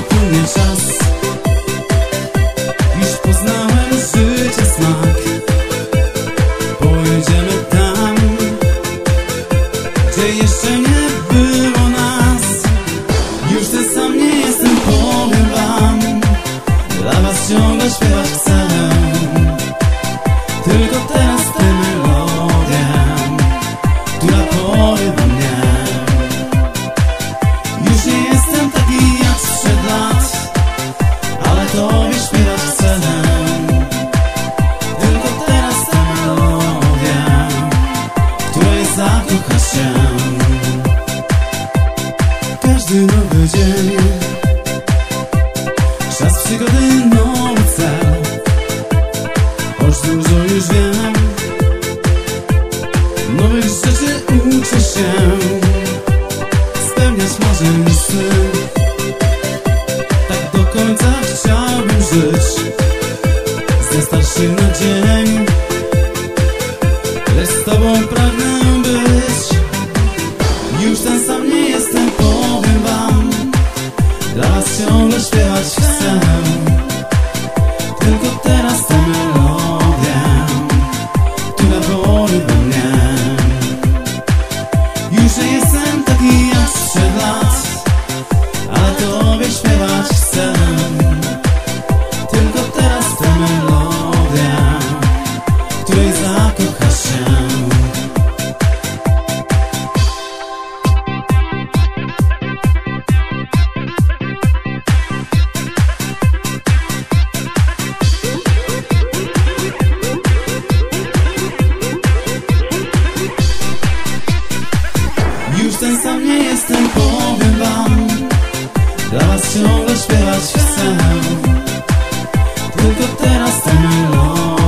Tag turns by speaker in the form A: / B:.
A: upłynie czas. Już poznałem życia smak. Pojedziemy tam, gdzie jeszcze nie było nas. Już ten sam nie jestem, powiem wam. Dla was ciągle śpiewać chcę. Tylko teraz tę melodię, która porywa mnie. Już nie jestem taki jak sprzed lat, ale tobie śpiewać chcę. Tylko teraz tę melodię, której zakochasz się. Każdy nowy dzień, czas przygody, nowy cel. Choć dużo już wiem, nowych rzeczy uczę się. Spełniać marzeń i sny, tak do końca chciałbym żyć. Wystarczy na dzień, lecz z tobą pragnę być. Już ten sam nie jestem, powiem wam. Dla was ciągle śpiewać chcę. Tylko teraz tę melodię, która porywa mnie. Już nie jestem taki jak sprzed lat, ale tobie śpiewać chcę. Tylko teraz tę melodię, której zakochasz się. Już ten sam nie jestem, powiem wam. Dla was ciągle śpiewać chcę. Tylko teraz tę melodię,